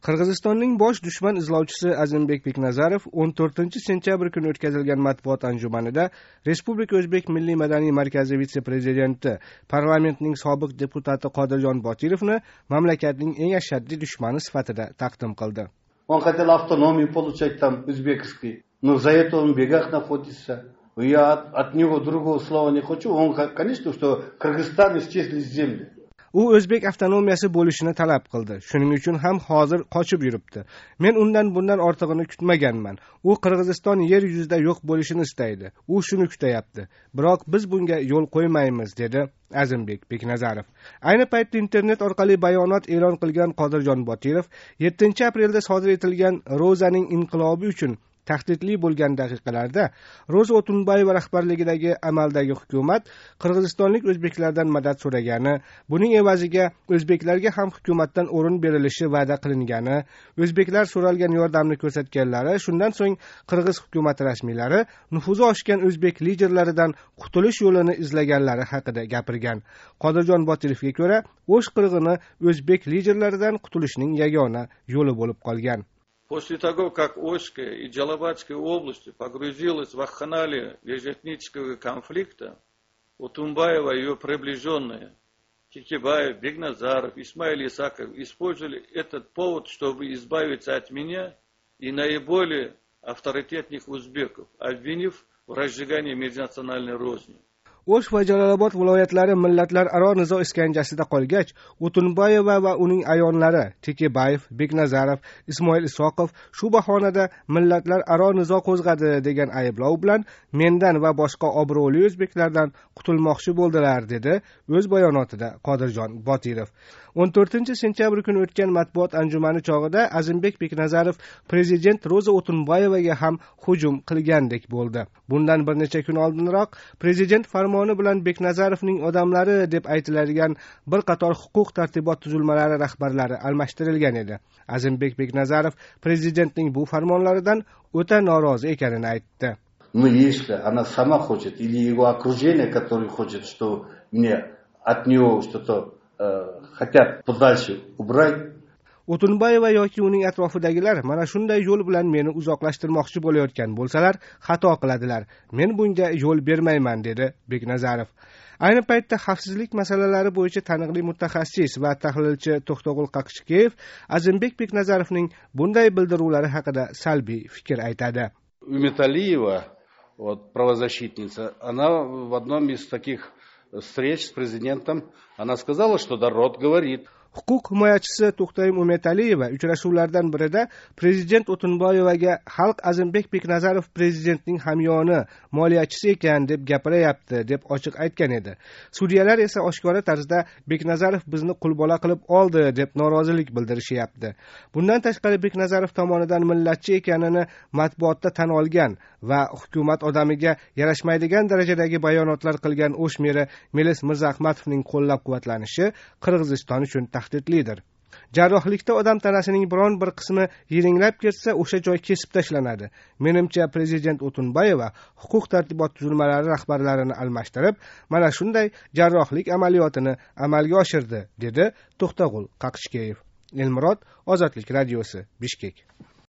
Qirg'izistonning bosh dushman izlovchisi Azimbek Beknazarov 14-sentyabr kuni o'tkazilgan matbuot anjumanida Respublika O'zbek Milliy madaniy markazi vitse-prezidenti, parlamentning sobiq deputati Qodirjon Botirovni mamlakatning eng ashaddiy dushmani sifatida taqdim qildi. Он хотел автономию получать там узбекский, но за это он в бегах находится. Я от него другого слова не хочу. Он, конечно, что Кыргызстан исчезли с земли. U o'zbek avtonomiyasi bo'lishini talab qildi. Shuning uchun ham hozir qochib yuribdi. Men undan bundan ortig'ini kutmaganman. U Qirg'iziston yer yuzida yo'q bo'lishini istaydi. U shuni kutyapti. Biroq biz bunga yo'l qo'ymaymiz, dedi Azimbek Beknazarov. Ayni paytda internet orqali bayonot e'lon qilgan Qodirjon Botirov 7-aprelda sodir etilgan Ro'zaning inqilobi uchun tahdidli bo'lgan daqiqalarda Ro'za O'tunbayeva rahbarligidagi amaldagi hukumat qirg'izistonlik o'zbeklardan madad so'ragani, buning evaziga o'zbeklarga ham hukumatdan o'rin berilishi va'da qilingani, o'zbeklar so'ralgan yordamni ko'rsatganlari, shundan so'ng qirg'iz hukumati rasmiylari nufuzi oshgan o'zbek liderlaridan qutulish yo'lini izlaganlari haqida gapirgan. Qodirjon Botirovga ko'ra, o'sh qirg'ini o'zbek liderlaridan qutulishning yagona yo'li bo'lib qolgan. После того, как Ошская и Джалабадская области погрузилась в аханалию межэтнического конфликта, Утунбаева и ее приближенные Кикибаев, Бекназаров, Исмаил Исаков использовали этот повод, чтобы избавиться от меня и наиболее авторитетных узбеков, обвинив в разжигании межнациональной розни. O'sh va Jalolobod viloyatlari millatlararo nizo iskanjasida qolgach, O'tunbayeva va uning ayonlari Tekebayev, Beknazarov, Ismoil Isoqov shu bahonada millatlararo nizo qo'zg'adi degan ayblov bilan mendan va boshqa obro'li o'zbeklardan qutulmoqchi bo'ldilar, dedi o'z bayonotida Qodirjon Botirov. 14-sentyabr kuni o'tgan matbuot anjumani chog'ida Azimbek Beknazarov prezident Ro'za O'tunbayevaga ham hujum qilgandek bo'ldi. Bundan bir necha kun oldinroq prezident farmoni bilan Beknazarovning odamlari deb aytiladigan bir qator huquq tartibot tuzilmalari rahbarlari almashtirilgan edi. Azimbek Beknazarov prezidentning bu farmonlaridan o'ta norozi ekanini aytdi. Но если она сама хочет или его окружение, которое хочет, что мне от него что-то хотят подальше убрать. O'tunbayeva yoki uning atrofidagilar mana shunday yo'l bilan meni uzoqlashtirmoqchi bo'layotgan bo'lsalar, xato qiladilar. Men bunga yo'l bermayman, dedi Beknazarov. Ayni paytda xavfsizlik masalalari bo'yicha taniqli mutaxassis va tahlilchi To'xtag'ul Qaqishkeyev Azimbek Beknazarovning bunday bildiruvlari haqida salbiy fikr aytadi. Umetalieva, правозащитница, она в одном из таких встреч с президентом, она сказала, что народ говорит. Huquq himoyachisi To'xtayim Umetaliyeva uchrashuvlardan birida prezident O'tunbayevaga xalq Azimbek Beknazarov prezidentning hamyoni, moliyachisi ekan deb gapirayapti deb ochiq aytgan edi. Sudyalar esa oshkora tarzda Beknazarov bizni qulbola qilib oldi deb norozilik bildirishyapti. Bundan tashqari Beknazarov tomonidan millatchi ekanini matbuotda tan olgan va hukumat odamiga yarashmaydigan darajadagi bayonotlar qilgan O'shmeri Melis Mirzaahmadovning qo'llab-quvvatlanishi Qirg'iziston uchun tahdidlidir. Jarrohlikda odam tanasining biron bir qismi yiringlab ketsa, o'sha joy kesib tashlanadi. Menimcha prezident O'tunbayeva huquq tartibot tuzilmalari rahbarlarini almashtirib, mana shunday jarrohlik amaliyotini amalga oshirdi, dedi To'xtag'ul Qaqishkeyev. Elmurod, Ozodlik radiosi, Bishkek.